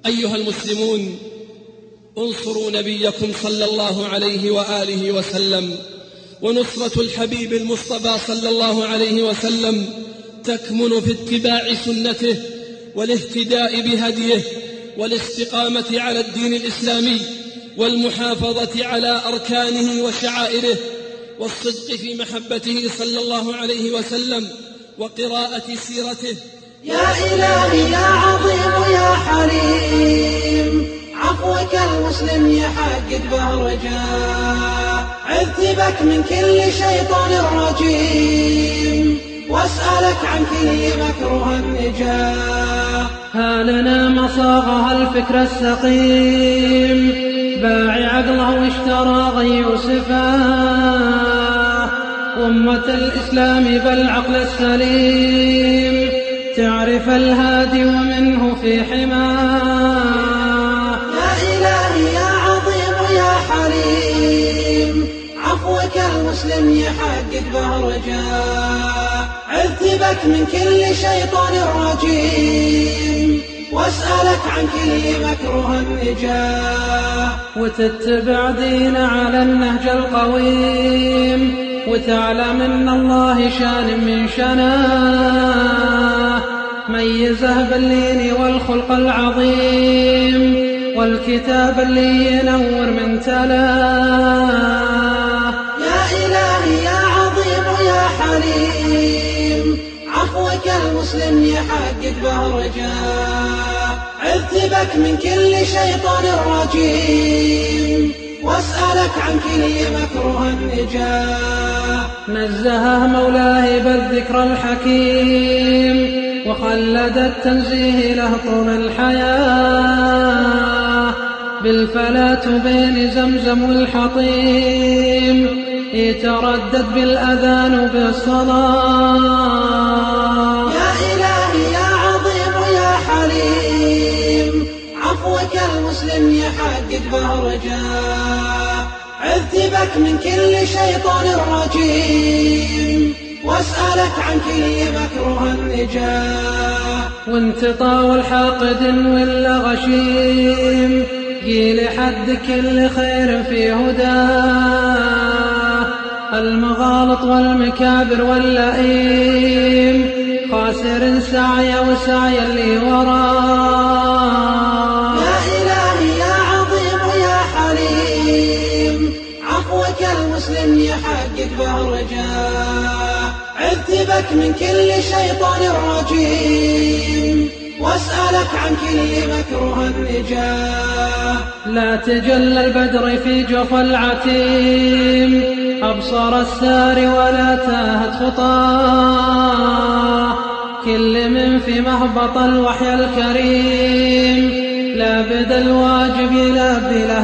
أيها المسلمون، انصروا نبيكم صلى الله عليه وآله وسلم. ونصرة الحبيب المصطفى صلى الله عليه وسلم تكمن في اتباع سنته والاهتداء بهديه والاستقامة على الدين الإسلامي والمحافظة على أركانه وشعائره والصدق في محبته صلى الله عليه وسلم وقراءة سيرته. يا إلهي يا عظيم يا حليم، عفوك المسلم يحقق به رجاء، عذت بك من كل شيطان رجيم، واسألك عن كل مكروه النجاة. ها لنا مصاغها الفكر السقيم، باع عقله واشترى غي يوسفا، أمة الإسلام بالعقل السليم، تعرف الهادي ومنه في حماه. يا إلهي يا عظيم يا حليم، عفوك المسلم يحقق به رجاء، عذت بك من كل شيطان رجيم، واسألك عن كل مكروه النجاة. وتتبع دين على النهج القويم، وتعلم ان الله شان من شناه، ميزه باللين والخلق العظيم، والكتاب اللي ينور من تلاه. يا إلهي يا عظيم يا حليم، عفوك المسلم يحقق به رجاء، عذت بك من كل شيطان رجيم، واسألك عن كل مكروه النجاة. نزهه مولاه بالذكر الحكيم، وخلد التنزيه له طول الحياة، بالفلاة بين زمزم والحطيم، يتردد بالأذان وبالصلاة. يا إلهي يا عظيم يا حليم، عفوك المسلم يحقق به رجاء، عذت بك من كل شيطان رجيم، واسألك عن كل مكروه النجاة. وانت طاول حاقد ولا غشيم، قيل حد كل خير في هداه، المغالط والمكابر واللئيم، خاسر سعي وسعي اللي وراه. يا إلهي يا عظيم يا حليم، عفوك المسلم يحقق به رجاء، عذت بك من كل شيطان رجيم، واسألك عن كل مكروه النجاة. لا تجل البدر في جوف العتيم، أبصر السار ولا تاهت خطاه، كل من في مهبط الوحي الكريم، لا بد الواجب يلبي له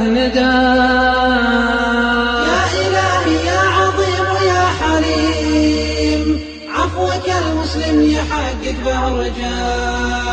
نداه. يا إلهي يا عظيم يا حليم، عفوك المسلم يحقق به رجاء،